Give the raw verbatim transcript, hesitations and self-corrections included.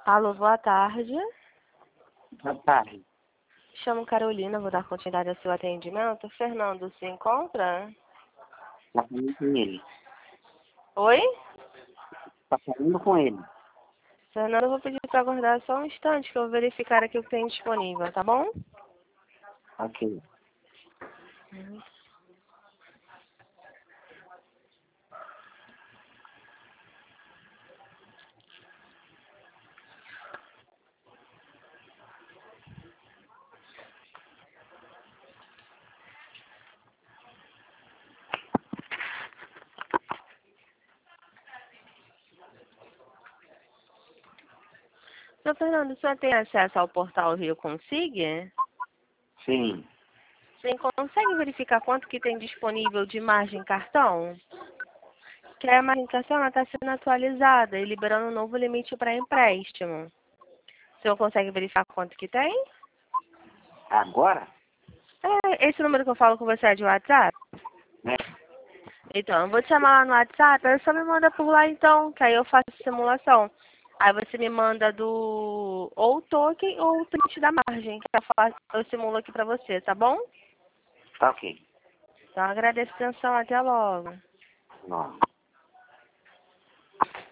Alô, boa tarde. Boa tarde. Chamo Carolina, vou dar continuidade ao seu atendimento. Fernando se encontra? Tá falando com ele. Oi? Tá falando com ele. Fernando, eu vou pedir para aguardar só um instante que eu vou verificar aqui o que tem disponível, tá bom? Ok. Uhum. Seu Fernando, o senhor tem acesso ao portal Rio Consigue? Sim. Você consegue verificar quanto que tem disponível de margem cartão? Que a margem cartão está sendo atualizada e liberando um novo limite para empréstimo. O senhor consegue verificar quanto que tem? Agora? É, esse número que eu falo com você é de WhatsApp? Né? Então, eu vou te chamar lá no WhatsApp, aí só me manda por lá então, que aí eu faço a simulação. Aí você me manda do ou o token ou o print da margem, que eu, faço, eu simulo aqui pra você, tá bom? Tá ok. Então agradeço a atenção, até logo. Não.